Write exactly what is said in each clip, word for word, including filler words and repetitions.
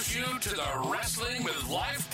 introduce you to the Wrestling with Life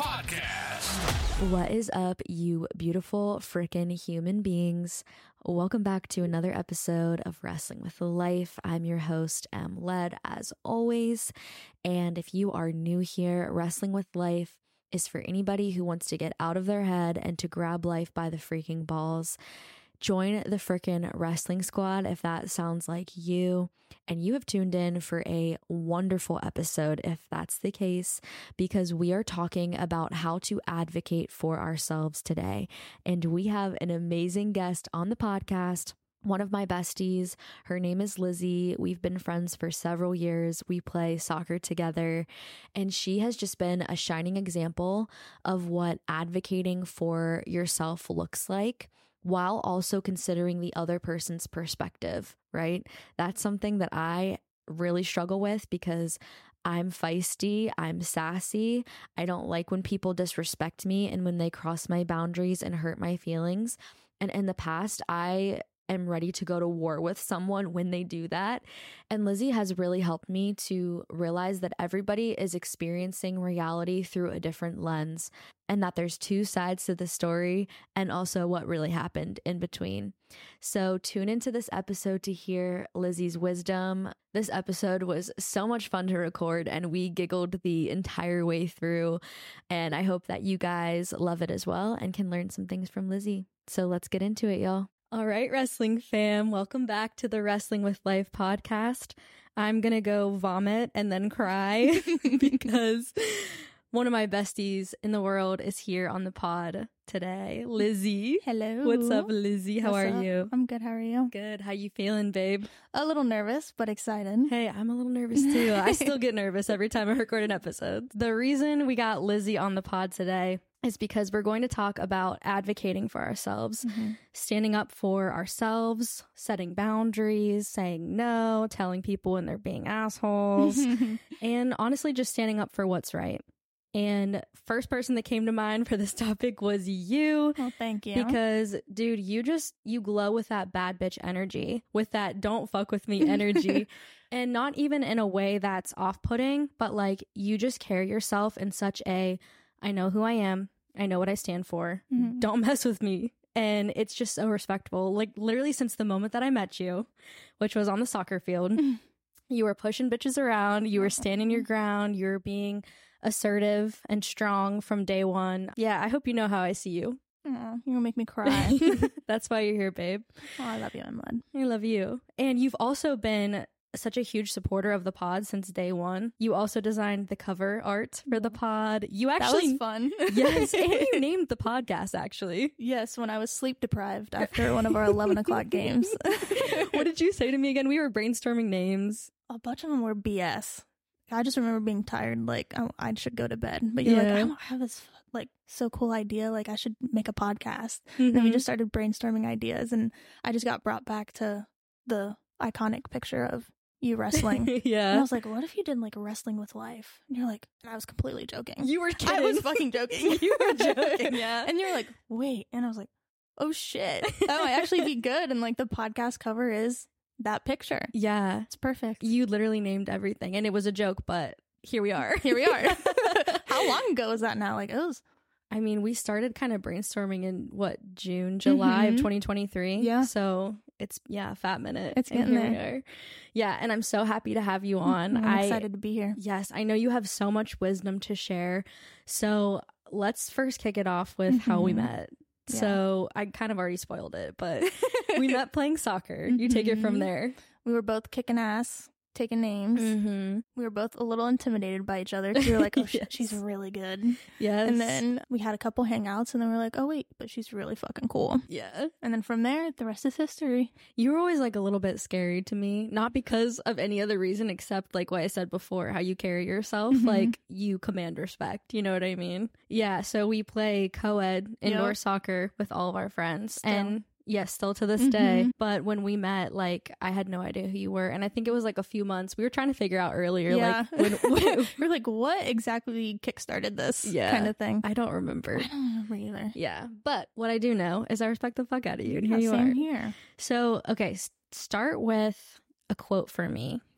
podcast. What is up, you beautiful freaking human beings? Welcome back to another episode of Wrestling with Life. I'm your host, Em Led, as always. And if you are new here, Wrestling with Life is for anybody who wants to get out of their head and to grab life by the freaking balls. Join the freaking wrestling squad if that sounds like you. And you have tuned in for a wonderful episode if that's the case, because we are talking about how to advocate for ourselves today. And we have an amazing guest on the podcast. One of my besties. Her name is Lizzie. We've been friends for several years. We play soccer together, and she has just been a shining example of what advocating for yourself looks like, while also considering the other person's perspective, right? That's something that I really struggle with because I'm feisty, I'm sassy. I don't like when people disrespect me and when they cross my boundaries and hurt my feelings. And in the past, I am ready to go to war with someone when they do that. And Lizzie has really helped me to realize that everybody is experiencing reality through a different lens, and that there's two sides to the story and also what really happened in between. So tune into this episode to hear Lizzie's wisdom. This episode was so much fun to record, and we giggled the entire way through. And I hope that you guys love it as well and can learn some things from Lizzie. So let's get into it, y'all. All right, wrestling fam, welcome back to the Wrestling with Life podcast. I'm going to go vomit and then cry because one of my besties in the world is here on the pod today, Lizzie. Hello. What's up, Lizzie? How What's are up? you? I'm good. How are you? Good. How you feeling, babe? A little nervous, but excited. Hey, I'm a little nervous too. I still get nervous every time I record an episode. The reason we got Lizzie on the pod today is because we're going to talk about advocating for ourselves, Mm-hmm. standing up for ourselves, setting boundaries, saying no, telling people when they're being assholes, and honestly just standing up for what's right. And first person that came to mind for this topic was you. Well, thank you. Because, dude, you just, you glow with that bad bitch energy, with that don't fuck with me energy. And not even in a way that's off-putting, but like you just carry yourself in such a, I know who I am. I know what I stand for. Mm-hmm. Don't mess with me. And it's just so respectful. Like literally since the moment that I met you, which was on the soccer field, you were pushing bitches around. You were standing your ground. You were being assertive and strong from day one. Yeah, I hope you know how I see you. Aw, you're gonna make me cry. That's why you're here, babe. Oh, I love you, Emlyn. I love you. And you've also been such a huge supporter of the pod since day one. You also designed the cover art for the pod. You actually, that was fun. Yes, and you named the podcast actually. Yes, when I was sleep deprived after one of our eleven o'clock games. What did you say to me again? We were brainstorming names. A bunch of them were B S. I just remember being tired, like I, I should go to bed. But you're Yeah. like, I have this like so cool idea, like I should make a podcast. Mm-hmm. And then we just started brainstorming ideas, and I just got brought back to the iconic picture of you wrestling. And I Yeah. was like, what if you did like Wrestling with Life? And you're like, and I was completely joking. You were kidding. I was fucking joking. You were joking, yeah. And you're like, wait. And I was like, oh shit. That might actually be good. And like the podcast cover is that picture. Yeah. It's perfect. You literally named everything, and it was a joke, but here we are. Here we are. How long ago was that now? Like it was. I mean, we started kind of brainstorming in what, June, July of Mhm. twenty twenty-three. Yeah. So it's, yeah, a fat minute. It's and getting here we there. are. Yeah. And I'm so happy to have you on. I'm I, excited to be here. Yes. I know you have so much wisdom to share. So let's first kick it off with how we Mhm. met. Yeah. So I kind of already spoiled it, but we met playing soccer. You take it from Mhm. there. We were both kicking ass, taking names. Mm-hmm. We were both a little intimidated by each other. We were like, oh, shit, Yes. she's really good. Yes. And then we had a couple hangouts, and then we're like, oh, wait, but she's really fucking cool. yeah. And then from there, the rest is history. You were always like a little bit scary to me, not because of any other reason except like what I said before, how you carry yourself. Mhm. Like you command respect. You know what I mean? Yeah. So we play co-ed indoor Yep. soccer with all of our friends. Still. And yes, still to this Mhm. day. But when we met, like I had no idea who you were. And I think it was like a few months. We were trying to figure out earlier. Yeah. Like when, when We're like, what exactly kickstarted this Yeah. kind of thing? I don't remember. I don't remember either. Yeah. But what I do know is I respect the fuck out of you. And here Yeah, you same are. here. So, okay, s- start with a quote for me.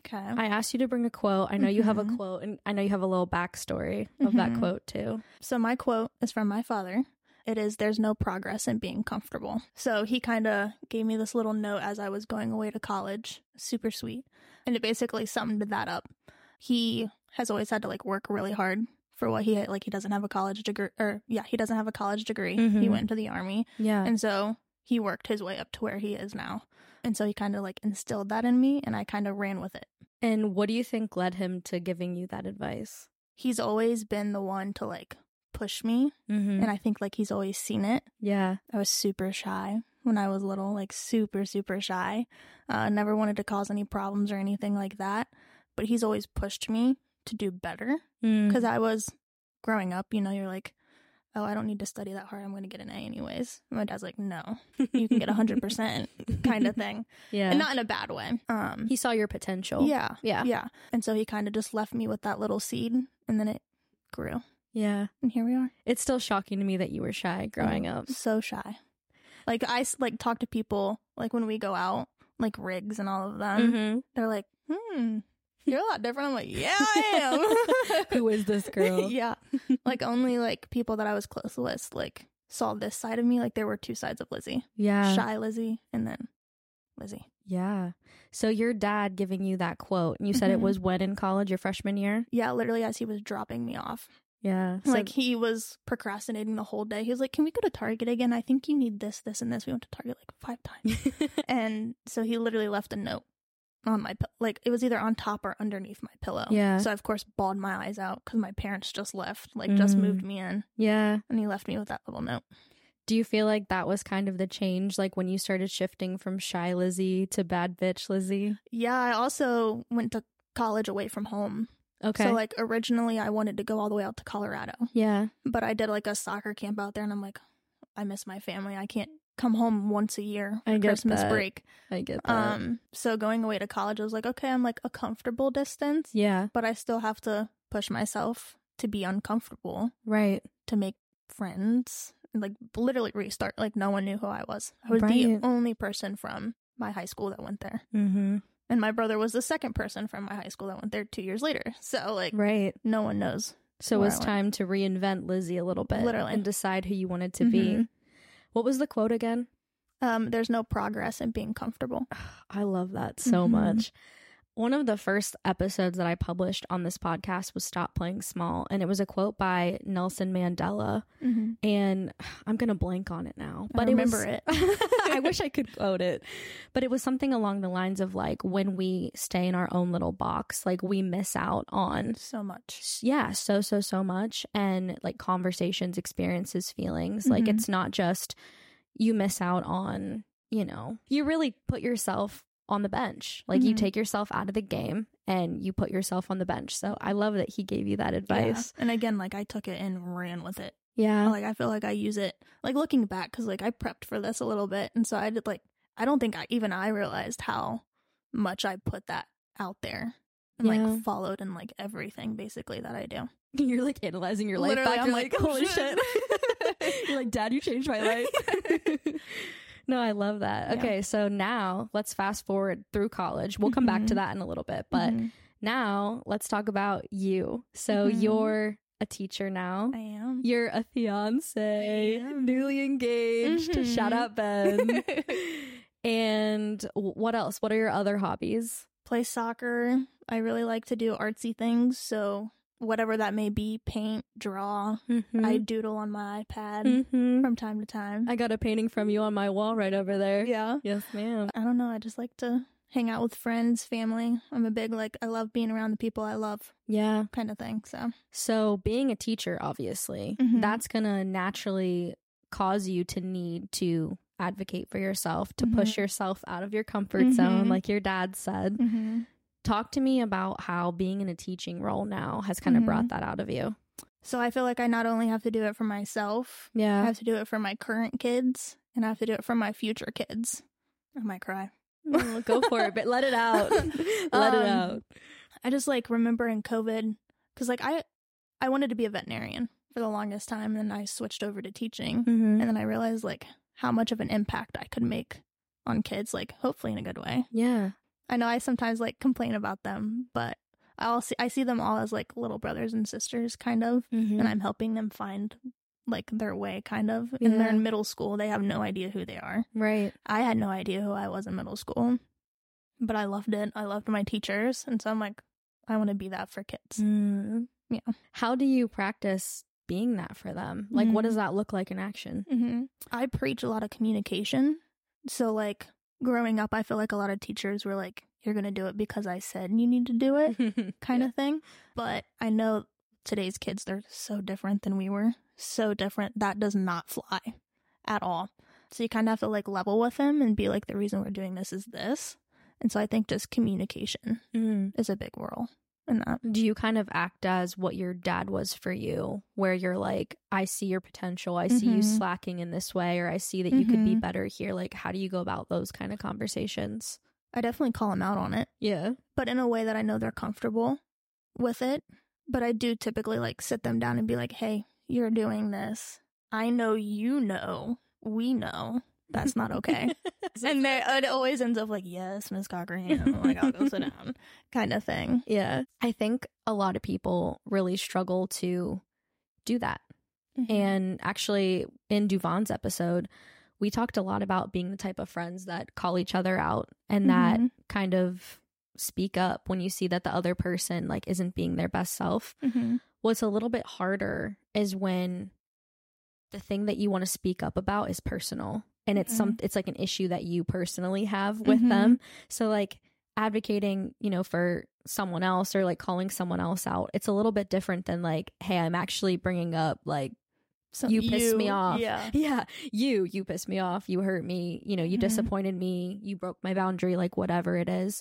Okay. I asked you to bring a quote. I know you have a Mhm. quote, and I know you have a little backstory of that Mhm. quote too. So my quote is from my father. It is, "There's no progress in being comfortable." So he kind of gave me this little note as I was going away to college. Super sweet. And it basically summed that up. He has always had to like work really hard for what he, like he doesn't have a college degree, or yeah, he doesn't have a college degree. Mhm. He went into the army. Yeah. And so he worked his way up to where he is now. And so he kind of like instilled that in me, and I kind of ran with it. And what do you think led him to giving you that advice? He's always been the one to like push me. Mm-hmm. And I think like he's always seen it. Yeah. I was super shy when I was little, like super, super shy. Uh, never wanted to cause any problems or anything like that. But he's always pushed me to do better. Mm. Because I was growing up, you know, you're like, oh, I don't need to study that hard. I'm going to get an A anyways. And my dad's like, no, you can get one hundred percent kind of thing. Yeah. And not in a bad way. Um, He saw your potential. yeah. Yeah. Yeah. And so he kind of just left me with that little seed, and then it grew. Yeah. And here we are. It's still shocking to me that you were shy growing Oh, up. So shy. Like I s- like talk to people like when we go out, like Riggs and all of them. Mm-hmm. They're like, hmm, you're a lot different. I'm like, yeah, I am. Who is this girl? Yeah. Like only like people that I was close with like saw this side of me. Like there were two sides of Lizzie. Yeah. Shy Lizzie and then Lizzie. Yeah. So your dad giving you that quote, and you said it Mhm. was when in college, your freshman year? Yeah, literally as he was dropping me off. Yeah. So, Like he was procrastinating the whole day. He was like, can we go to Target again? I think you need this, this, and this. We went to Target like five times. And so he literally left a note on my, pi- like it was either on top or underneath my pillow. Yeah. So I, of course, bawled my eyes out because my parents just left, like just Mm. moved me in. yeah. And he left me with that little note. Do you feel like that was kind of the change, like when you started shifting from shy Lizzie to bad bitch Lizzie? Yeah, I also went to college away from home. Okay. So like originally I wanted to go all the way out to Colorado, yeah. but I did like a soccer camp out there, and I'm like, I miss my family. I can't come home once a year I for get Christmas that. break. I get that. Um, so going away to college, I was like, okay, I'm like a comfortable distance, yeah. but I still have to push myself to be uncomfortable, Right. to make friends, and like literally restart. Like no one knew who I was. I was Right. the only person from my high school that went there. Mm-hmm. And my brother was the second person from my high school that went there two years later. So like Right. no one knows. So it where was I went. time to reinvent Lizzie a little bit. Literally. And decide who you wanted to be. Mhm. What was the quote again? Um, there's no progress in being comfortable. I love that so Mhm. much. One of the first episodes that I published on this podcast was Stop Playing Small. And it was a quote by Nelson Mandela. Mm-hmm. And I'm going to blank on it now. I But remember it. it. Was, I wish I could quote it. But it was something along the lines of like, when we stay in our own little box, like we miss out on, So much. yeah, so, so, so much. And like conversations, experiences, feelings. Like Mhm. it's not just you miss out on, you know, you really put yourself on the bench. Like you Mhm. take yourself out of the game and you put yourself on the bench. So I love that he gave you that advice. Yeah. And again, like I took it and ran with it. Yeah. Like I feel like I use it, like looking back, because like I prepped for this a little bit, and so I did like I don't think I even I realized how much I put that out there and Yeah. like followed in like everything basically that I do. You're like analyzing your life Literally, back. I'm You're like, like, oh, holy shit. shit. You're like, Dad, you changed my life. No, I love that. Yeah. Okay, so now let's fast forward through college. We'll come back to Mhm. that in a little bit. But Mhm. now let's talk about you. So Mhm. you're a teacher now. I am. You're a fiance, I am. newly engaged. Mhm. Shout out, Ben. And w- what else? What are your other hobbies? Play soccer. I really like to do artsy things, so whatever that may be, paint, draw. Mm-hmm. I doodle on my iPad Mm-hmm. from time to time. I got a painting from you on my wall right over there. yeah. Yes, ma'am. I don't know. I just like to hang out with friends, family. I'm a big, like, I love being around the people I love Yeah. kind of thing. So, So being a teacher, obviously, Mhm. that's going to naturally cause you to need to advocate for yourself, to push Mhm. yourself out of your comfort zone, Mhm. like your dad said. mm-hmm. Talk to me about how being in a teaching role now has kind of Mhm. brought that out of you. So I feel like I not only have to do it for myself, I Yeah. have to do it for my current kids, and I have to do it for my future kids. I might cry. Well, go for it, but let it out. Let it Um, out. I just like remember in COVID, because like I, I wanted to be a veterinarian for the longest time, and then I switched over to teaching, Mm-hmm. and then I realized like how much of an impact I could make on kids, like hopefully in a good way. Yeah. I know I sometimes like complain about them, but I all see I see them all as like little brothers and sisters, kind of, Mhm. and I'm helping them find like their way, kind of. And they're Yeah. in middle school; they have no idea who they are. Right. I had no idea who I was in middle school, but I loved it. I loved my teachers, and so I'm like, I want to be that for kids. Mm. Yeah. How do you practice being that for them? Like, what Mhm. does that look like in action? Mm-hmm. I preach a lot of communication. So, like, growing up, I feel like a lot of teachers were like, you're going to do it because I said you need to do it, kind of thing. But I know today's kids, they're so different than we were. So different. That does not fly at all. So you kind of have to, like, level with them and be like, the reason we're doing this is this. And so I think just communication Mm. is a big role in that. Do you kind of act as what your dad was for you, where you're like, I see your potential, I see you Mhm. slacking in this way, or I see that you could be Mhm. better here? Like, how do you go about those kind of conversations? I definitely call them out on it, Yeah. but in a way that I know they're comfortable with it. But I do typically like sit them down and be like, hey, you're doing this. I know you know, we know that's not okay. And they, it always ends up like, yes, Miss Cochran, I'm like, I'll go sit down, kind of thing. Yeah. I think a lot of people really struggle to do that. And actually, in Duvon's episode, we talked a lot about being the type of friends that call each other out and that Mhm. kind of speak up when you see that the other person like isn't being their best self. Mhm. What's a little bit harder is when the thing that you want to speak up about is personal and it's some it's like an issue that you personally have with Mhm. them. So like advocating, you know, for someone else or like calling someone else out, it's a little bit different than like, hey, I'm actually bringing up like So you pissed me off. Yeah. Yeah, you, you pissed me off. You hurt me. You know, you Mhm. disappointed me. You broke my boundary, like whatever it is.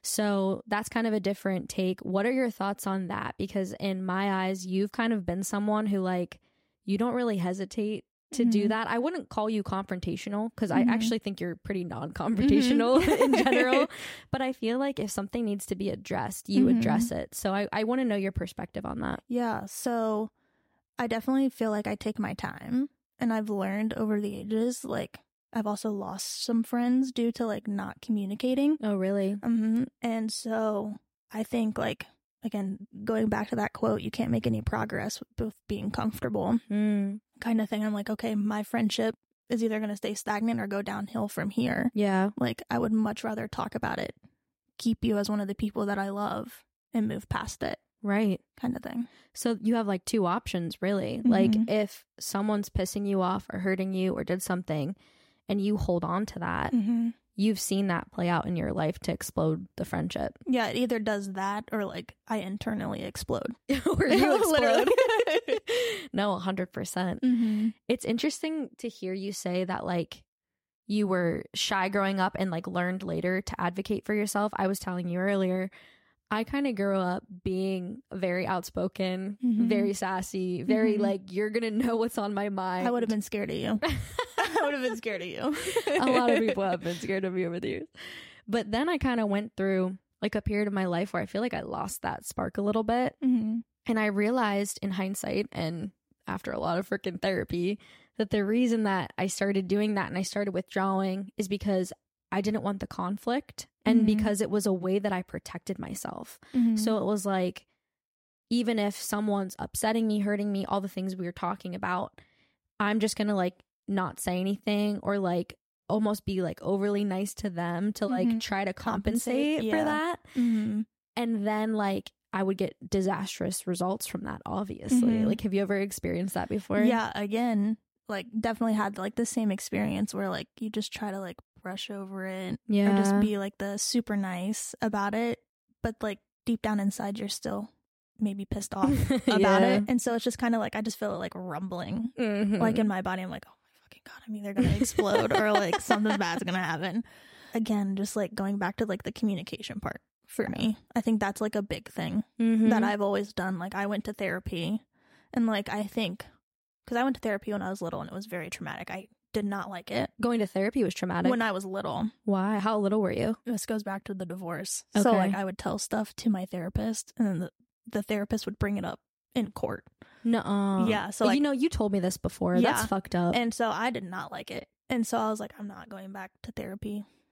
So that's kind of a different take. What are your thoughts on that? Because in my eyes, you've kind of been someone who like, you don't really hesitate to do Mhm. that. I wouldn't call you confrontational because Mhm. I actually think you're pretty non-confrontational Mhm. in general. But I feel like if something needs to be addressed, you Mhm. address it. So I, I want to know your perspective on that. Yeah. So I definitely feel like I take my time, and I've learned over the ages, like, I've also lost some friends due to like not communicating. Oh, really? Mm-hmm. And so I think, like, again, going back to that quote, you can't make any progress with both being comfortable, Mm, kind of thing. I'm like, okay, my friendship is either going to stay stagnant or go downhill from here. yeah. Like, I would much rather talk about it, keep you as one of the people that I love, and move past it, Right. kind of thing. So you have like two options, really. Like Mhm. if someone's pissing you off or hurting you or did something and you hold on to that, Mm-hmm. you've seen that play out in your life to explode the friendship. Yeah, it either does that or like I internally explode. Or you explode. Literally. No, one hundred percent. Mm-hmm. It's interesting to hear you say that like you were shy growing up and like learned later to advocate for yourself. I was telling you earlier, I kind of grew up being very outspoken, Mhm. very sassy, very Mhm. like, you're going to know what's on my mind. I would have been scared of you. I would have been scared of you. A lot of people have been scared of me over the years. But then I kind of went through like a period of my life where I feel like I lost that spark a little bit. Mm-hmm. And I realized in hindsight and after a lot of freaking therapy that the reason that I started doing that and I started withdrawing is because I didn't want the conflict and Mhm. because it was a way that I protected myself. Mm-hmm. So it was like, even if someone's upsetting me, hurting me, all the things we were talking about, I'm just going to like not say anything or like almost be like overly nice to them to like Mhm. try to Compensate, compensate, for yeah. that. Mm-hmm. And then like I would get disastrous results from that, obviously. Mhm. Like, have you ever experienced that before? Yeah, again, like definitely had like the same experience where like you just try to like brush over it Yeah. or just be like the super nice about it, but like deep down inside you're still maybe pissed off about Yeah. it. And so it's just kind of like I just feel it like rumbling Mhm. like in my body. I'm like, oh my fucking god, I'm either gonna explode or like something bad's gonna happen. Again, just like going back to like the communication part for me. I think that's like a big thing Mhm. that I've always done. Like I went to therapy, and like I think because I went to therapy when I was little and it was very traumatic. I did not like it Going to therapy was traumatic. when I was little. Why? How little were you? This goes back to the divorce. So Okay. like I would tell stuff to my therapist, and then the, the therapist would bring it up in court. No. Yeah, so, you like- know, you told me this before. Yeah. That's fucked up. And so I did not like it. And so I was like, I'm not going back to therapy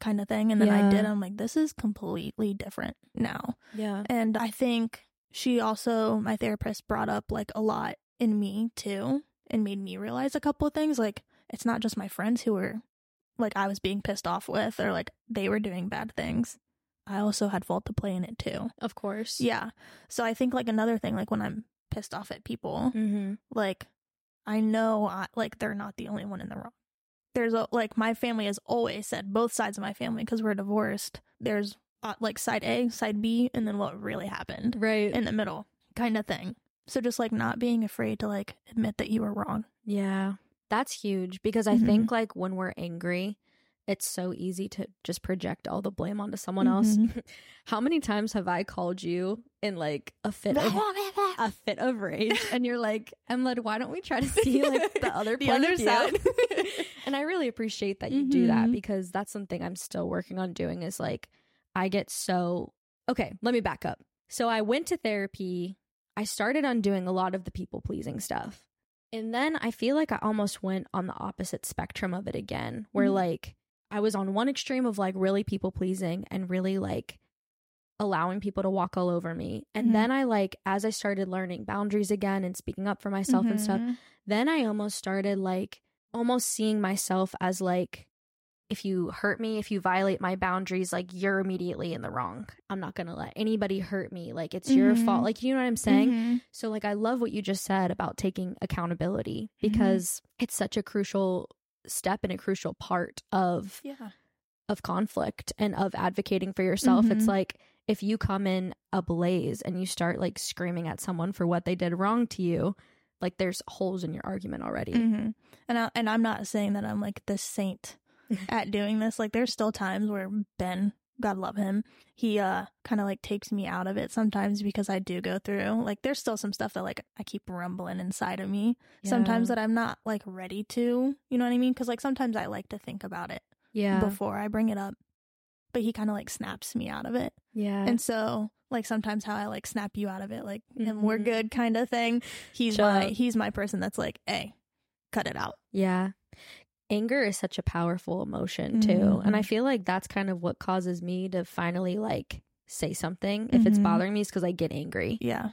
kind of thing. And then Yeah. I did. I'm like, this is completely different now. Yeah. And I think she also, my therapist brought up like a lot in me too, and made me realize a couple of things. Like, it's not just my friends who were like I was being pissed off with, or like they were doing bad things. I also had fault to play in it too. Of course. Yeah. So I think like another thing, like when I'm pissed off at people, Mm-hmm. like I know I, like they're not the only one in the wrong. There's a, like my family has always said, both sides of my family, because we're divorced, there's uh, like side A, side B, and then what really happened Right. in the middle kind of thing. So just like not being afraid to like admit that you were wrong. Yeah. That's huge, because I Mhm. think like when we're angry, it's so easy to just project all the blame onto someone else. Mhm. How many times have I called you in like a fit of a fit of rage, and you're like, Emled, why don't we try to see like the other The point other of view? side. And I really appreciate that you do that, Mhm. because that's something I'm still working on doing. Is like, I get so okay. Let me back up. So I went to therapy. I started on doing a lot of the people pleasing stuff, and then I feel like I almost went on the opposite spectrum of it again, where Mhm. like I was on one extreme of like really people pleasing and really like allowing people to walk all over me. And Mhm. then I like, as I started learning boundaries again and speaking up for myself and stuff, Mhm. then I almost started like almost seeing myself as like, if you hurt me, if you violate my boundaries, like you're immediately in the wrong. I'm not going to let anybody hurt me. Like it's your Mhm. fault. Like, you know what I'm saying? Mhm. So like, I love what you just said about taking accountability, Mhm. because it's such a crucial step and a crucial part of Yeah. of conflict and of advocating for yourself. Mhm. It's like, if you come in ablaze and you start like screaming at someone for what they did wrong to you, like there's holes in your argument already. Mm-hmm. And I, and I'm not saying that I'm like the saint at doing this. Like there's still times where Ben, God love him, he uh kind of like takes me out of it sometimes, because I do go through like there's still some stuff that like I keep rumbling inside of me sometimes Yeah. that I'm not like ready to, you know what I mean? Because like sometimes I like to think about it Yeah. before I bring it up, but he kind of like snaps me out of it. Yeah. And so like sometimes how I like snap you out of it, like and we're Mhm. good kind of thing. He's Shut my up. he's my person that's like, hey, cut it out. Yeah. Anger is such a powerful emotion too. And I Mhm. feel like that's kind of what causes me to finally like say something if it's Mhm. bothering me, is because I get angry. Yeah.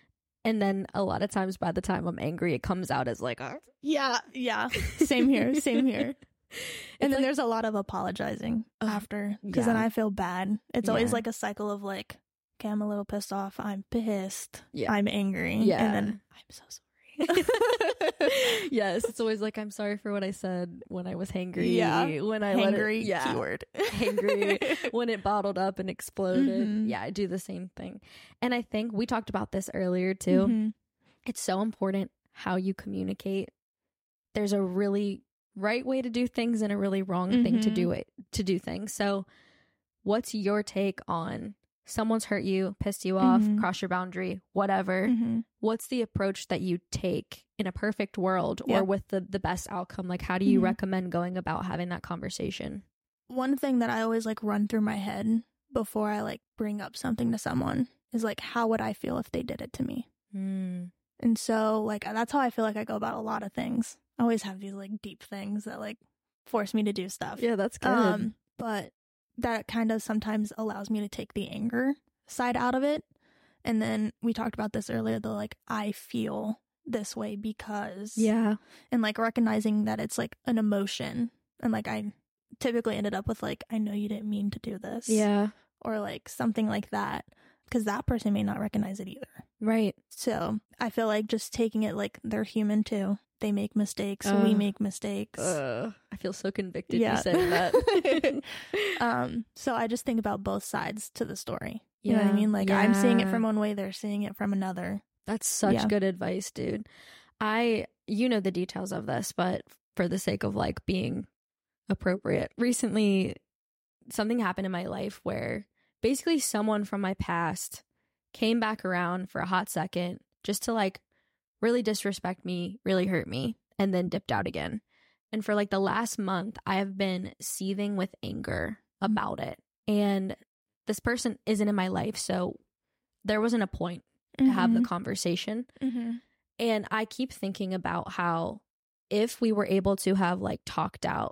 And then a lot of times by the time I'm angry, it comes out as like, "Argh." Yeah. Yeah. Same here. Same here. And then like- there's a lot of apologizing Ugh, after, because then yeah. I feel bad. It's always Yeah. like a cycle of like, okay, I'm a little pissed off. I'm pissed. Yeah. I'm angry. Yeah. And then I'm so sorry. Yes, it's always like, I'm sorry for what I said when I was hangry. Yeah. When I let Hangry it, yeah, keyword. hangry, when it bottled up and exploded. Mhm. Yeah, I do the same thing. And I think we talked about this earlier too. Mhm. It's so important how you communicate. There's a really right way to do things and a really wrong thing to Mhm. do it to do things. So what's your take on someone's hurt you, pissed you off, Mhm. cross your boundary, whatever? Mhm. What's the approach that you take in a perfect world, Yeah. or with the, the best outcome? Like, how do you Mhm. recommend going about having that conversation? One thing that I always like run through my head before I like bring up something to someone is like, how would I feel if they did it to me? Mm. And so like that's how I feel like I go about a lot of things. I always have these like deep things that like force me to do stuff. Yeah, that's good. Um, but that kind of sometimes allows me to take the anger side out of it. And then we talked about this earlier, the like, I feel this way because, yeah. and like recognizing that it's like an emotion. And like, I typically ended up with like, I know you didn't mean to do this. Yeah. Or like something like that, because that person may not recognize it either. Right. So I feel like just taking it like they're human too. They make mistakes. Uh, we make mistakes. Uh, I feel so convicted Yeah. you saying that. um, so I just think about both sides to the story. You know what I Yeah. mean? Like I'm seeing it Yeah. from one way, they're seeing it from another. That's such Yeah. good advice, dude. I, you know the details of this, but for the sake of like being appropriate, recently something happened in my life where basically someone from my past came back around for a hot second just to like really disrespect me, really hurt me, and then dipped out again. And for like the last month, I have been seething with anger about it. And this person isn't in my life, so there wasn't a point to have the conversation. Mm-hmm. And I keep thinking about how if we were able to have like talked out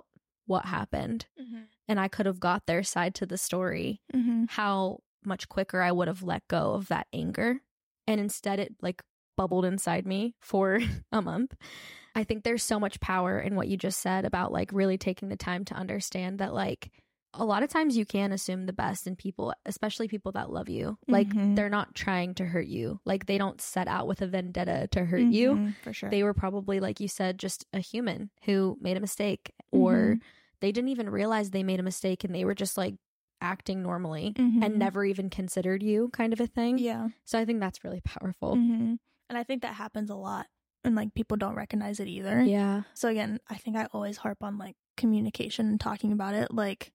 what happened Mm-hmm. and I could have got their side to the story, Mm-hmm. how much quicker I would have let go of that anger. And instead it like bubbled inside me for a month. I think there's so much power in what you just said about like really taking the time to understand that like a lot of times you can assume the best in people, especially people that love you. Like Mhm. they're not trying to hurt you. Like they don't set out with a vendetta to hurt you. Mhm, for sure. They were probably, like you said, just a human who made a mistake, or Mhm. they didn't even realize they made a mistake and they were just like acting normally Mhm. and never even considered you, kind of a thing. Yeah. So I think that's really powerful. Mm-hmm. And I think that happens a lot, and like people don't recognize it either. Yeah. So again, I think I always harp on like communication and talking about it. Like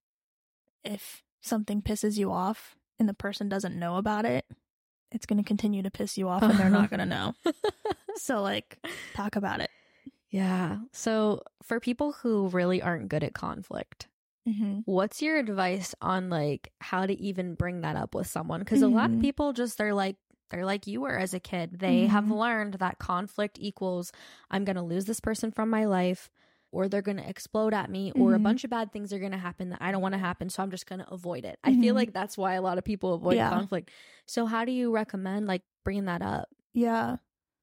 if something pisses you off and the person doesn't know about it, it's going to continue to piss you off and they're not going to know. So like talk about it. Yeah. So for people who really aren't good at conflict, Mm-hmm. what's your advice on like how to even bring that up with someone? Because a lot of Mhm. people just, they're like, they're like you were as a kid. They have Mhm. learned that conflict equals I'm going to lose this person from my life, or they're going to explode at me, or a Mhm. bunch of bad things are going to happen that I don't want to happen. So I'm just going to avoid it. I feel Mhm. like that's why a lot of people avoid Yeah. conflict. So how do you recommend like bringing that up? Yeah.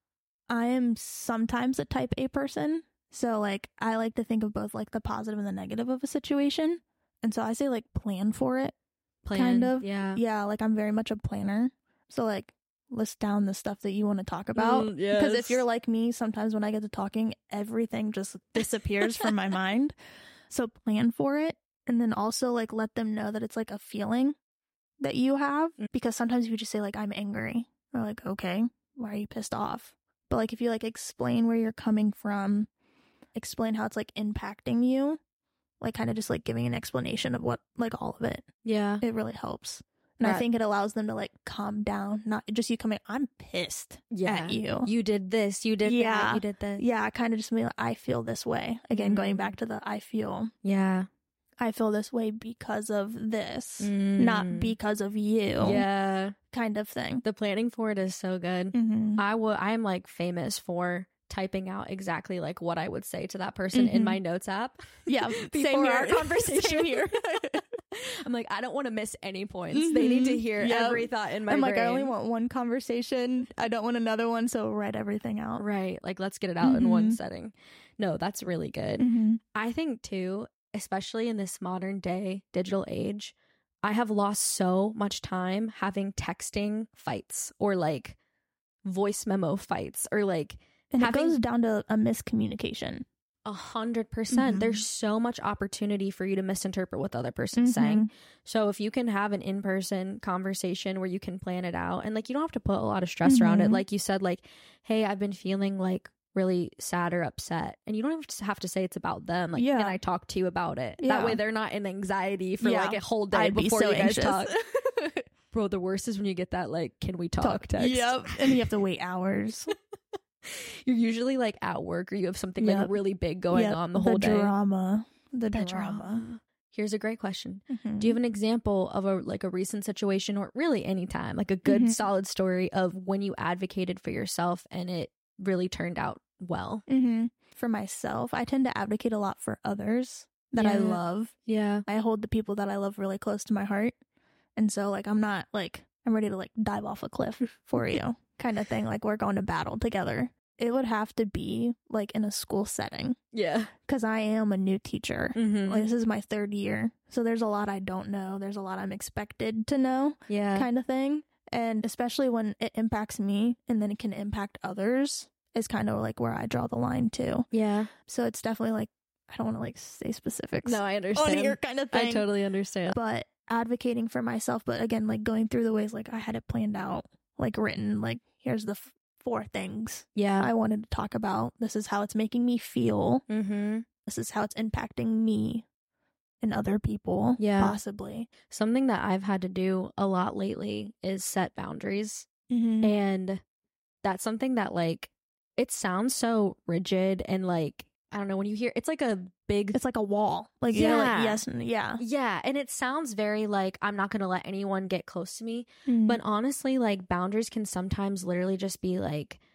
I am sometimes a type A person. So like I like to think of both like the positive and the negative of a situation. And so I say like plan for it. Plan, Kind of. Yeah. Yeah, like I'm very much a planner. So like list down the stuff that you want to talk about. Mm, Because if yes. you're like me, sometimes when I get to talking, everything just disappears from my mind. So plan for it. And then also like let them know that it's like a feeling that you have. Mm. Because sometimes you just say like I'm angry. Or like, okay, why are you pissed off? But like if you like explain where you're coming from, explain how it's like impacting you, like kind of just like giving an explanation of what like all of it, Yeah. it really helps. And I That- think it allows them to like calm down, not just you coming, I'm pissed Yeah. at you. You did this. You did Yeah. that. You did that. Yeah, kind of just be like, I feel this way. Again, going Mhm. back to the I feel. Yeah. I feel this way because of this, not Mm. because of you, Yeah. kind of thing. The planning for it is so good. Mm-hmm. I will. I am like famous for typing out exactly like what I would say to that person in Mhm. my notes app. Yeah, Before same here. our conversation. Same here. I'm like, I don't want to miss any points. They need to Mhm. hear Yep. every thought in my I'm brain. like, I only want one conversation. I don't want another one, so write everything out. Right. Like, let's get it out in one Mhm. setting. No, that's really good. Mm-hmm. I think too, especially in this modern day digital age, I have lost so much time having texting fights or like voice memo fights or like And having- it goes down to a miscommunication. a hundred percent. Mhm. There's so much opportunity for you to misinterpret what the other person's saying. So if you can have an in-person conversation where you can plan it out and like you don't have to put a lot of stress around it. Mhm. Like you said, like, hey, I've been feeling like really sad or upset, and you don't have to have to say it's about them. Like, Yeah. can I talk to you about it? That Yeah. way they're not in anxiety for Yeah. like a whole day I'd be before so you guys anxious. talk. Bro, the worst is when you get that like, can we talk, text? Yep. And you have to wait hours. You're usually like at work or you have something like Yep. really big going Yep, on the whole day. drama. The, The drama. drama. Here's a great question. Mhm. Do you have an example of a like a recent situation, or really any time, like a good Mhm. solid story of when you advocated for yourself and it really turned out well? Mm-hmm. For myself, I tend to advocate a lot for others that I Yeah. love. Yeah. I hold the people that I love really close to my heart. And so, like, I'm not, like, I'm ready to, like, dive off a cliff for you kind of thing. Like, we're going to battle together. It would have to be, like, in a school setting. Yeah. Because I am a new teacher. Mm-hmm. Like, this is my third year. So there's a lot I don't know. There's a lot I'm expected to know, Yeah. kind of thing. And especially when it impacts me and then it can impact others is kind of like where I draw the line too. Yeah. So it's definitely like, I don't want to like say specifics No, I on understand. here kind of thing. I totally understand. But advocating for myself, but again, like going through the ways like I had it planned out, like written, like here's the f- four things Yeah. I wanted to talk about. This is how it's making me feel. Mm-hmm. This is how it's impacting me and other people, Yeah. possibly. Something that I've had to do a lot lately is set boundaries. Mm-hmm. And that's something that like, it sounds so rigid and like, I don't know, when you hear, it's like a big, It's like a wall. Like, yeah, Yeah. like yes, and yeah. yeah. And it sounds very like, I'm not going to let anyone get close to me. Mm-hmm. But honestly, like boundaries can sometimes literally just be like,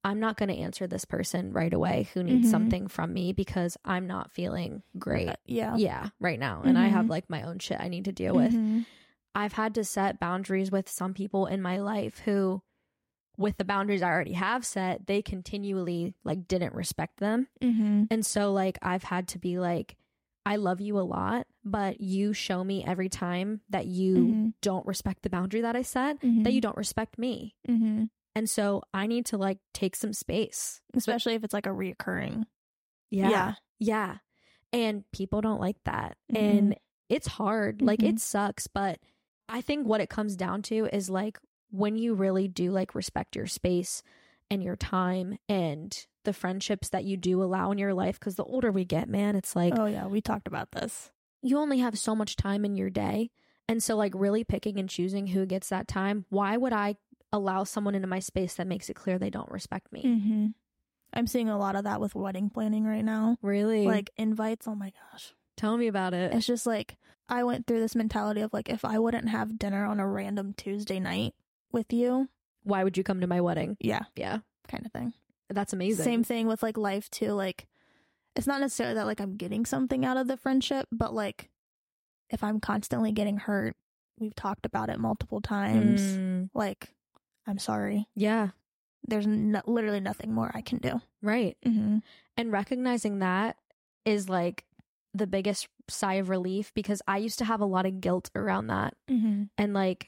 I'm not going to answer this person right away who needs Mhm. something from me because I'm not feeling great. Uh, yeah. Yeah, right now. And I have Mhm. like my own shit I need to deal with. Mhm. I've had to set boundaries with some people in my life who, with the boundaries I already have set, they continually like didn't respect them. Mhm. And so like I've had to be like, I love you a lot, but you show me every time that you Mhm. don't respect the boundary that I set, Mhm. that you don't respect me. Mhm. And so I need to like take some space. Especially if it's like a reoccurring. Yeah. Yeah. Yeah. And people don't like that. Mhm. And it's hard. Like Mhm. it sucks. But I think what it comes down to is like when you really do like respect your space and your time and the friendships that you do allow in your life. Because the older we get, man, it's like Oh yeah, we talked about this. you only have so much time in your day. And so like really picking and choosing who gets that time. Why would I allow someone into my space that makes it clear they don't respect me? Mm-hmm. I'm seeing a lot of that with wedding planning right now. Really? Like invites, oh my gosh. Tell me about it. It's just like, I went through this mentality of like, if I wouldn't have dinner on a random Tuesday night with you, Why would you come to my wedding? yeah, Yeah. kind of thing. That's amazing. Same thing with like life too. Like, it's not necessarily that like I'm getting something out of the friendship, but like, if I'm constantly getting hurt, we've talked about it multiple times. Mm, Like, I'm sorry. yeah. There's no, literally nothing more I can do. Right. Mm-hmm. And recognizing that is like the biggest sigh of relief because I used to have a lot of guilt around that. Mm-hmm. And like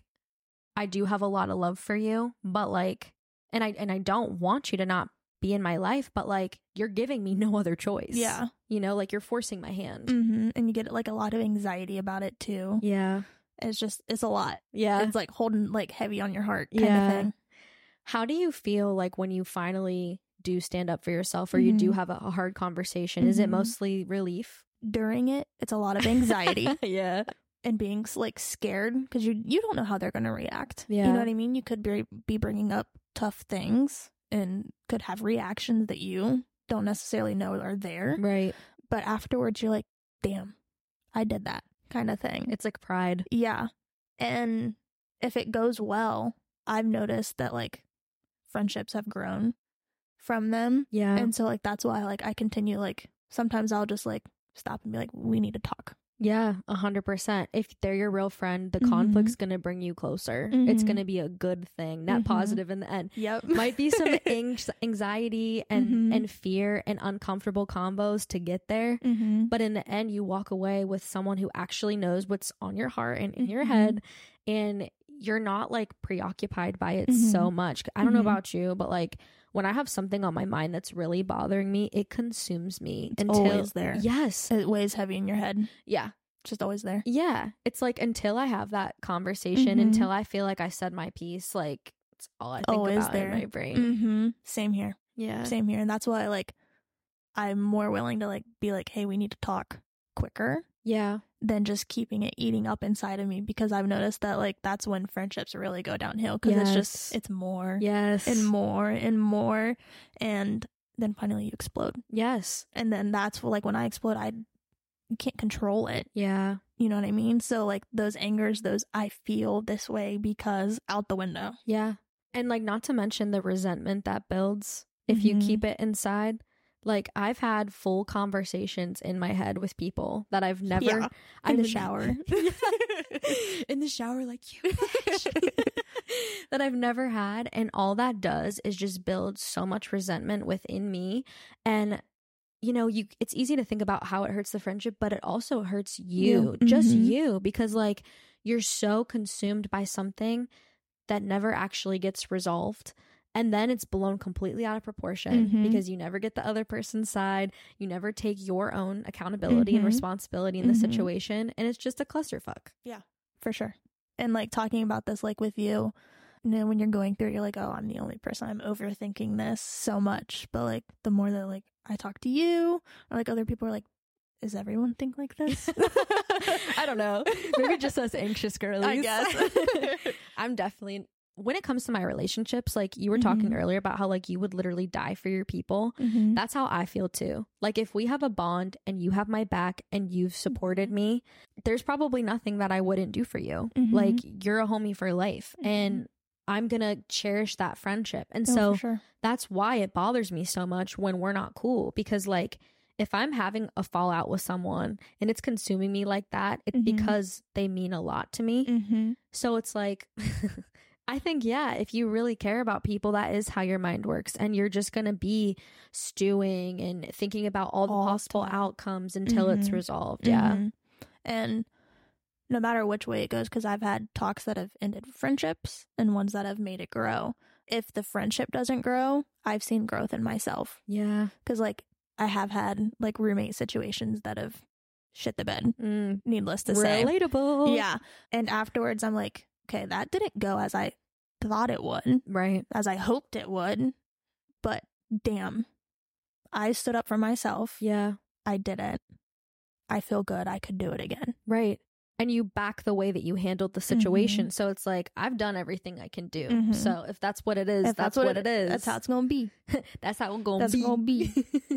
I do have a lot of love for you, but like and I and I don't want you to not be in my life, but like you're giving me no other choice. Yeah. You know, like you're forcing my hand. Mm-hmm. And you get like a lot of anxiety about it too. Yeah. It's just, it's a lot. Yeah. It's like holding like heavy on your heart kind Yeah. of thing. How do you feel like when you finally do stand up for yourself or you do Mhm. have a, a hard conversation? Is it Mhm. mostly relief? During it, it's a lot of anxiety Yeah. and being like scared because you you don't know how they're going to react. Yeah. You know what I mean? You could be, be bringing up tough things and could have reactions that you don't necessarily know are there. Right. But afterwards, you're like, damn, I did that kind of thing. It's like pride. Yeah. And if it goes well, I've noticed that like friendships have grown from them. Yeah. And so like that's why like I continue like sometimes I'll just like stop and be like, we need to talk. Yeah, a hundred percent. If they're your real friend, the Mhm. conflict's gonna bring you closer. It's Mhm. gonna be a good thing, net Mhm. positive in the end. Yep. Might be some anx- anxiety and Mhm. and fear and uncomfortable combos to get there, mm-hmm. but in the end, you walk away with someone who actually knows what's on your heart and in your Mhm. head, and you're not like preoccupied by it Mhm. so much. I don't know Mhm. about you, but like when I have something on my mind that's really bothering me, it consumes me It's until always there. Yes, It weighs heavy in your head. yeah. It's just always there. Yeah. It's like until I have that conversation, Mhm. until I feel like I said my piece, like it's all I think Always about there. in my brain. Mm-hmm. Same here. Yeah. Same here. And that's why like I'm more willing to like be like, hey, we need to talk quicker Yeah. than just keeping it eating up inside of me, because I've noticed that like that's when friendships really go downhill because it's Yes. just it's more Yes. and more and more, and then finally you explode. Yes. And then that's what, like when I explode, I you can't control it. Yeah. You know what I mean? So like those angers, those I feel this way because out the window. Yeah. And like not to mention the resentment that builds if you Mhm. keep it inside. Like I've had full conversations in my head with people that I've never Yeah. I've In the ne- shower. in the shower like you bitch. that I've never had, and all that does is just build so much resentment within me. And you know, you it's easy to think about how it hurts the friendship, but it also hurts you, You. just Mhm. you, because like you're so consumed by something that never actually gets resolved. And then it's blown completely out of proportion Mhm. because you never get the other person's side. You never take your own accountability and Mhm. responsibility in the Mhm. situation. And it's just a clusterfuck. For sure. And like talking about this like with you, you know, when you're going through it, you're like, oh, I'm the only person. I'm overthinking this so much. But like the more that like I talk to you, or like other people are like, does everyone think like this? I don't know. Maybe just us anxious girlies. I guess. I'm definitely, when it comes to my relationships, like you were talking Mhm. earlier about how like you would literally die for your people. Mm-hmm. That's how I feel too. Like if we have a bond and you have my back and you've supported me, there's probably nothing that I wouldn't do for you. Mhm. Like you're a homie for life. Mhm. And I'm going to cherish that friendship. And Oh, so for sure. that's why it bothers me so much when we're not cool, because like if I'm having a fallout with someone and it's consuming me like that, it's Mhm. because they mean a lot to me. Mm-hmm. So it's like, I think, yeah, if you really care about people, that is how your mind works. And you're just going to be stewing and thinking about all the All the possible time. outcomes until it's Mhm. resolved. Yeah. Mhm. And no matter which way it goes, because I've had talks that have ended friendships and ones that have made it grow. If the friendship doesn't grow, I've seen growth in myself. Yeah. Because, like, I have had, like, roommate situations that have shit the bed, Mm. needless to say. Relatable. Yeah. And afterwards, I'm like, okay, that didn't go as I thought it would, Right. as I hoped it would. But damn, I stood up for myself. Yeah. I did it. I feel good. I could do it again. Right. And you back the way that you handled the situation. So it's like, I've done everything I can do. Mhm. So if that's what it is, If that's, what it is. That's how it's going to be. That's how it's gonna That's be. gonna be.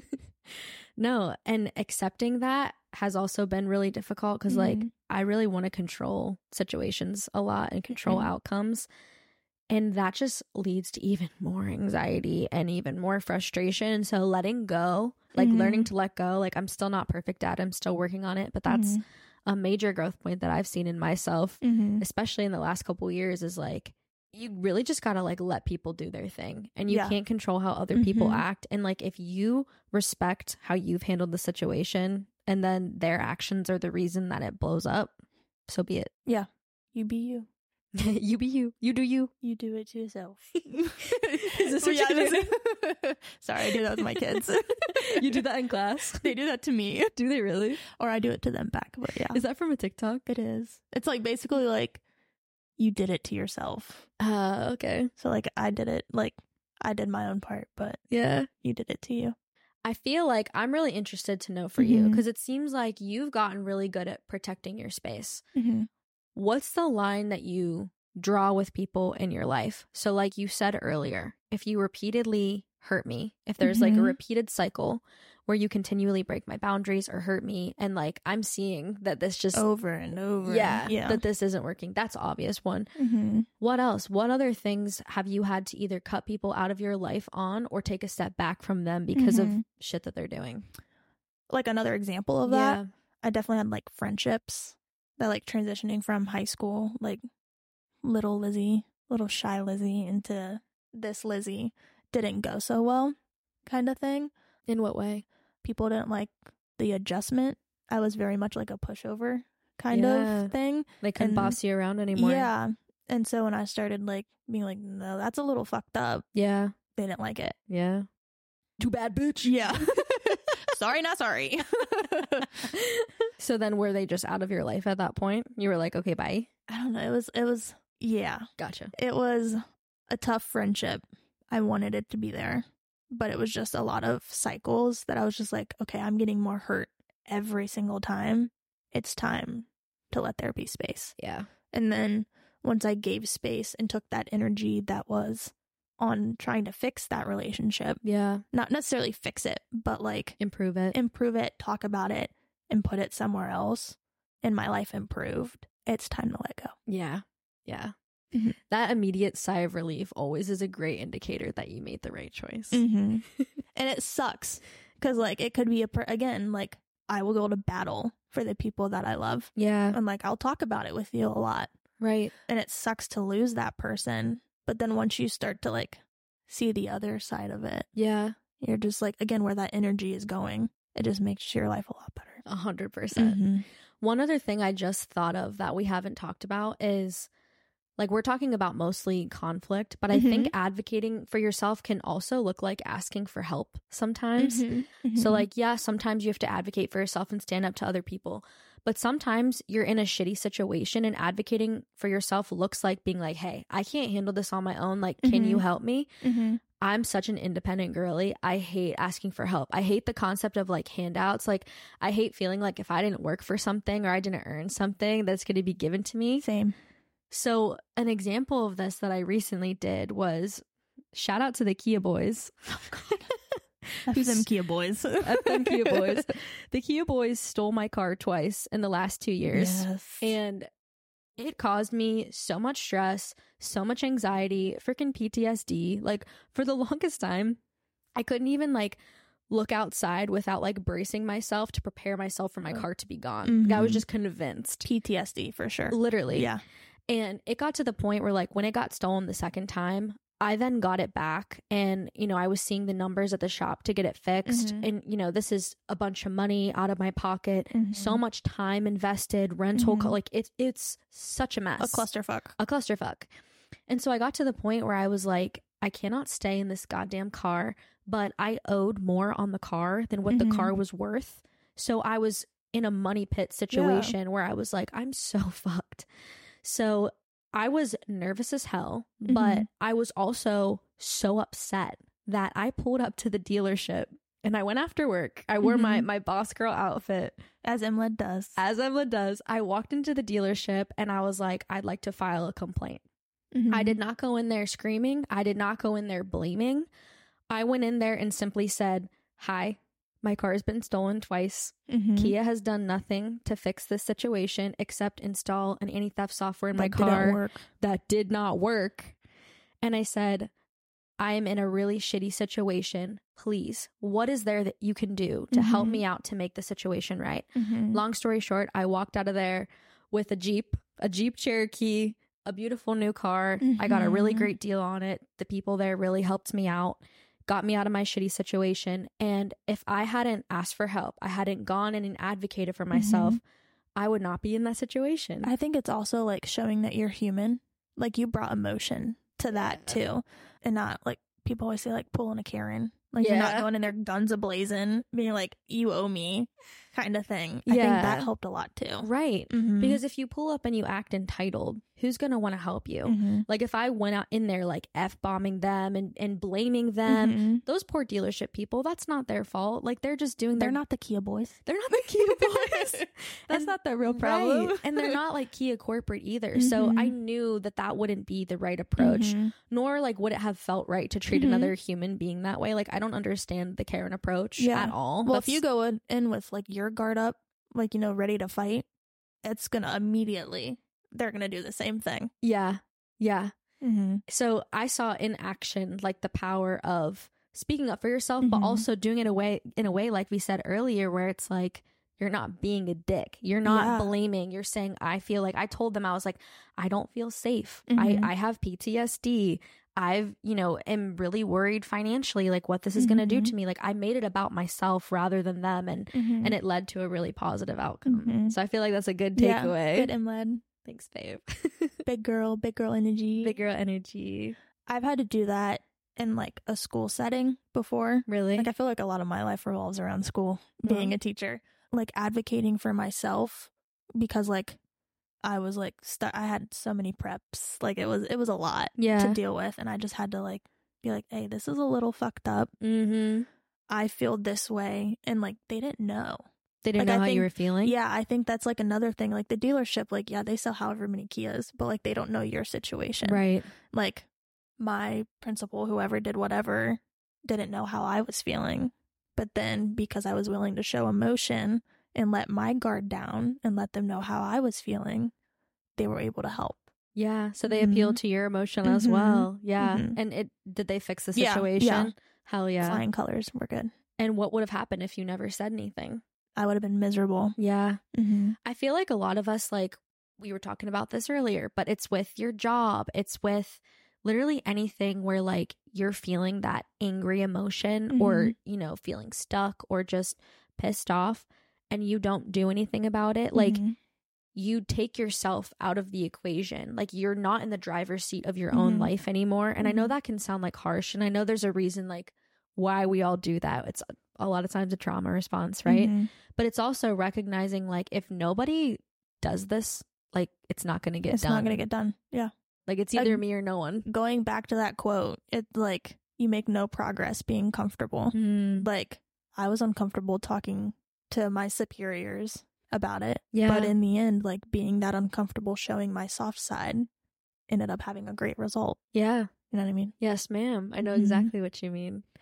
No, and accepting that has also been really difficult because, like, Mhm. I really want to control situations a lot and control Mhm. outcomes. And that just leads to even more anxiety and even more frustration. So letting go, like Mhm. learning to let go, like I'm still not perfect at it. I'm still working on it. But that's Mhm. a major growth point that I've seen in myself, Mhm. especially in the last couple years, is like, you really just gotta like let people do their thing, and you Yeah. can't control how other people Mhm. act. And like if you respect how you've handled the situation and then their actions are the reason that it blows up, so be it. You be you. You be you. You do you. You do it to yourself. Is this what Yeah, you do? this- Sorry, I do that with my kids. You do that in class? They do that to me, Do they really? or I do it to them back. But yeah, Is that from a TikTok? it is. It's like basically like you did it to yourself. Uh, okay. So like I did it, like I did my own part, but Yeah. you did it to you. I feel like I'm really interested to know for you, Mhm. because it seems like you've gotten really good at protecting your space. Mm-hmm. What's the line that you draw with people in your life? So like you said earlier, if you repeatedly hurt me, if there's like a Mhm. repeated cycle where you continually break my boundaries or hurt me, and like I'm seeing that this just Over and over. yeah, yeah. that this isn't working, that's obvious one. Mm-hmm. What else? What other things have you had to either cut people out of your life on or take a step back from them because of Mhm. shit that they're doing? Like another example of that, Yeah. I definitely had like friendships that like transitioning from high school, like little Lizzie, little shy Lizzie into this Lizzie didn't go so well, kind of thing. In what way? People didn't like the adjustment. I was very much like a pushover kind Yeah. of thing. They couldn't And- boss you around anymore. Yeah. And so when I started like being like, no, that's a little fucked up, Yeah. they didn't like it. Yeah. Too bad, bitch. Yeah. Sorry, not sorry. So then were they just out of your life at that point? You were like, okay, bye. I don't know. It was, it was, yeah. Gotcha. It was a tough friendship. I wanted it to be there, but it was just a lot of cycles that I was just like, okay, I'm getting more hurt every single time. It's time to let there be space. Yeah. And then once I gave space and took that energy that was on trying to fix that relationship, Yeah. not necessarily fix it, but like Improve it. improve it, talk about it, and put it somewhere else, and my life improved, it's time to let go. Yeah. Yeah. Mhm. That immediate sigh of relief always is a great indicator that you made the right choice. Mm-hmm. And it sucks because, like, it could be a, per- again, like, I will go to battle for the people that I love. Yeah. And, like, I'll talk about it with you a lot. Right. And it sucks to lose that person. But then once you start to, like, see the other side of it, Yeah. you're just like, again, where that energy is going, it just makes your life a lot better. A hundred percent. Mhm. One other thing I just thought of that we haven't talked about is, like, we're talking about mostly conflict, but I think advocating for yourself can also look like asking for help sometimes. Mhm. So, Mhm. like, yeah, sometimes you have to advocate for yourself and stand up to other people. But sometimes you're in a shitty situation, and advocating for yourself looks like being like, hey, I can't handle this on my own. Like, can you Mhm. help me? Mhm. I'm such an independent girly. I hate asking for help. I hate the concept of like handouts. Like, I hate feeling like if I didn't work for something or I didn't earn something, that's going to be given to me. Same. So an example of this that I recently did was, shout out to the Kia boys. Oh, God. F them Kia boys. F them Kia boys. The Kia boys stole my car twice in the last two years. Yes. And it caused me so much stress, so much anxiety, freaking P T S D. Like, for the longest time, I couldn't even like look outside without like bracing myself to prepare myself for my car to be gone. Mm-hmm. I was just convinced. P T S D for sure. Literally. Yeah. And it got to the point where like when it got stolen the second time, I then got it back, and, you know, I was seeing the numbers at the shop to get it fixed. Mm-hmm. And, you know, this is a bunch of money out of my pocket, Mm-hmm. so much time invested, rental, Mhm. co- like it's, it's such a mess. A clusterfuck. A clusterfuck. And so I got to the point where I was like, I cannot stay in this goddamn car, but I owed more on the car than what Mhm. the car was worth. So I was in a money pit situation where I was like, I'm so fucked. So I was nervous as hell, but Mhm. I was also so upset that I pulled up to the dealership and I went after work. I wore my, Mhm. my boss girl outfit, As Emled does. as Evelyn does. I walked into the dealership and I was like, I'd like to file a complaint. Mhm. I did not go in there screaming. I did not go in there blaming. I went in there and simply said, hi, my car has been stolen twice. Mhm. Kia has done nothing to fix this situation except install an anti-theft software in my That didn't car work. that did not work. And I said, I am in a really shitty situation. Please, what is there that you can do to help Mhm. me out to make the situation right? Mhm. Long story short, I walked out of there with a Jeep, a Jeep Cherokee, a beautiful new car. I got a really Mhm. great deal on it. The people there really helped me out, got me out of my shitty situation. And if I hadn't asked for help, I hadn't gone in and advocated for myself, I would not be in that situation. I think it's also like showing that you're human. Like you brought emotion to that too. And not like people always say like pulling a Karen. Like you're not Yeah. going in there guns a-blazing, being like, you owe me kind of thing. I Yeah. think that helped a lot too. Right. Mhm. Because if you pull up and you act entitled, who's going to want to help you? Mhm. Like if I went out in there like F-bombing them and, and blaming them, Mhm. those poor dealership people, that's not their fault. Like they're just doing They're their, not the Kia boys. they're not the Kia boys. That's And- not the real problem. Right. And they're not like Kia corporate either. So Mhm. I knew that that wouldn't be the right approach, Mhm. nor like would it have felt right to treat Mhm. another human being that way. Like I don't understand the Karen approach Yeah. at all. Well, That's- if you go in, in with like your guard up, like, you know, ready to fight, it's gonna immediately, they're gonna do the same thing. yeah, yeah. Mm-hmm. So I saw in action like the power of speaking up for yourself, but Mhm. also doing it a way in a way like we said earlier, where it's like you're not being a dick. You're not Yeah. blaming. You're saying, I feel like I told them, I was like, I don't feel safe. Mhm. I, I have P T S D. I've, you know, am really worried financially, like what this is going to do Mhm. to me. Like I made it about myself rather than them. And, Mm-hmm. and it led to a really positive outcome. Mhm. So I feel like that's a good Yeah, takeaway. good Emled. Thanks, babe. Big girl, big girl energy. Big girl energy. I've had to do that in like a school setting before. Really? Like I feel like a lot of my life revolves around school, being Mhm. a teacher, like advocating for myself because like I was like stu- I had so many preps, like it was it was a lot Yeah. to deal with, and I just had to like be like, hey, this is a little fucked up. Mm-hmm. I feel this way, and like they didn't know. They didn't Like, know I how you think- were feeling? Yeah, I think that's like another thing. Like the dealership, like yeah, they sell however many Kias, but like they don't know your situation. Right. Like my principal, whoever did whatever, didn't know how I was feeling. But then because I was willing to show emotion and let my guard down and let them know how I was feeling, they were able to help. Yeah. So they Mhm. appealed to your emotion as Mhm. well. Yeah. Mhm. And it did they fix the Yeah, situation? yeah. Hell yeah. Flying colors were good. And what would have happened if you never said anything? I would have been miserable. Yeah. Mm-hmm. I feel like a lot of us, like we were talking about this earlier, but it's with your job. It's with literally anything where like you're feeling that angry emotion or, Mhm. you know, feeling stuck or just pissed off and you don't do anything about it. Like Mhm. you take yourself out of the equation. Like you're not in the driver's seat of your own Mhm. life anymore. And I know Mhm. that can sound like harsh. And I know there's a reason like why we all do that. It's a lot of times a trauma response, right? Mhm. But it's also recognizing like if nobody does this, like it's not going to get It's done. not going to get done. Yeah. Like it's either Ag- me or no one. Going back to that quote, it's like you make no progress being comfortable. Mm, Like I was uncomfortable talking to my superiors about it. yeah. But in the end, like being that uncomfortable showing my soft side ended up having a great result. yeah. You know what I mean? Yes, ma'am. I know Mhm. exactly what you mean.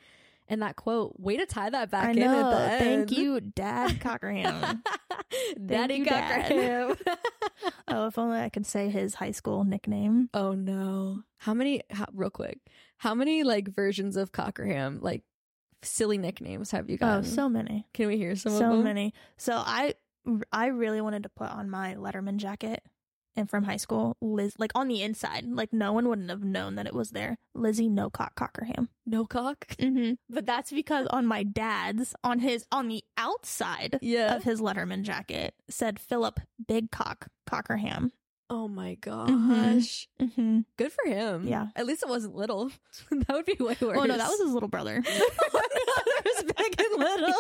And that quote, way to tie that back I in know. at the end. Thank you, Dad Cockerham. Daddy you, Dad. Cockerham. Oh, if only I could say his high school nickname. Oh no. How many, how, real quick, how many like versions of Cockerham, like silly nicknames have you gotten? Oh, so many. Can we hear some of So them? many. So I I really wanted to put on my Letterman jacket. And from high school, Liz, like on the inside, like no one wouldn't have known that it was there. Lizzie No Cock Cockerham. No cock? Mm-hmm. But that's because on my dad's, on his, on the outside Yeah. of his Letterman jacket said Philip Big Cock Cockerham. Oh my gosh. Mm-hmm. Good for him. Yeah. At least it wasn't little. That would be way worse. Oh no, that was his little brother. There's big and little.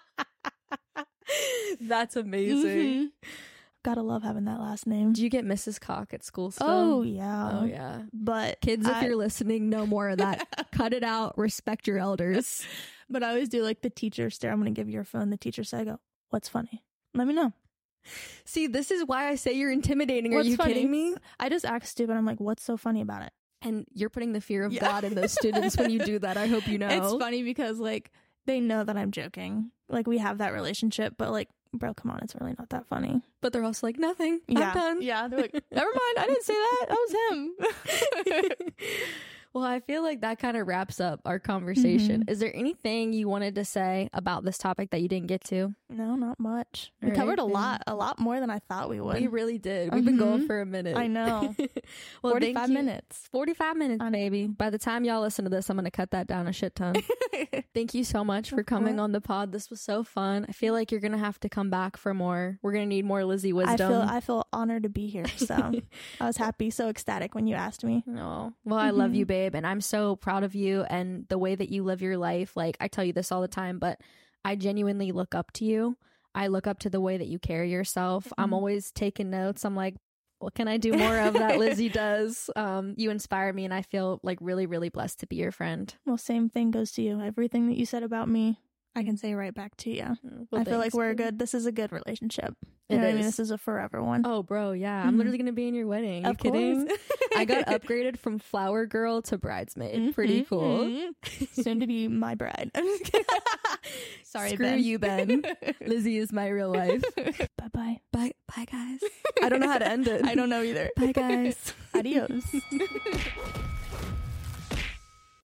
That's amazing. Mhm. Gotta love having that last name. Do you get Missus Cock at school still? Oh yeah. Oh yeah. But Kids, if I- you're listening, no more of that. Cut it out. Respect your elders. But I always do like the teacher stare. I'm gonna give you your phone. The teacher say, I go, what's funny? Let me know. See, this is why I say you're intimidating. Are What's you funny? kidding me? I just act stupid. I'm like, what's so funny about it? And you're putting the fear of Yeah. God in those students when you do that. I hope you know. It's funny because like they know that I'm joking. Like we have that relationship, but like, bro, come on, it's really not that funny. But they're also like, nothing. Yeah. I'm done. Yeah. They're like, never mind. I didn't say that. That was him. Well, I feel like that kind of wraps up our conversation. Mhm. Is there anything you wanted to say about this topic that you didn't get to? No, not much. We All covered right, a then. lot, a lot more than I thought we would. We really did. We've been going Mhm. for a minute. I know. Well, thank forty-five you. minutes. forty-five minutes, I know. baby. By the time y'all listen to this, I'm going to cut that down a shit ton. Thank you so much for Of coming course. on the pod. This was so fun. I feel like you're going to have to come back for more. We're going to need more Lizzie I wisdom. feel I feel honored to be here. So I was happy, so ecstatic when you asked me. Oh, well, I love Mhm. you, babe. And I'm so proud of you and the way that you live your life. Like, I tell you this all the time, but I genuinely look up to you. I look up to the way that you carry yourself. I'm Mhm. always taking notes. I'm like, what can I do more of that Lizzie does? Um, you inspire me, and I feel like really, really blessed to be your friend. Well, same thing goes to you. Everything that you said about me, I can say right back to you. Well, I feel like thanks, we're babe. good. This is a good relationship. It You know what I mean? is. This is a forever one. Oh, bro, yeah. I'm Mhm. literally going to be in your wedding. Are you Of kidding? course. I got upgraded from flower girl to bridesmaid. Pretty Mhm, cool. mhm. Soon to be my bride. I'm just kidding. Sorry, Screw Ben. you, Ben. Lizzie is my real life. Bye-bye. Bye, bye, guys. I don't know how to end it. I don't know either. Bye, guys. Adios.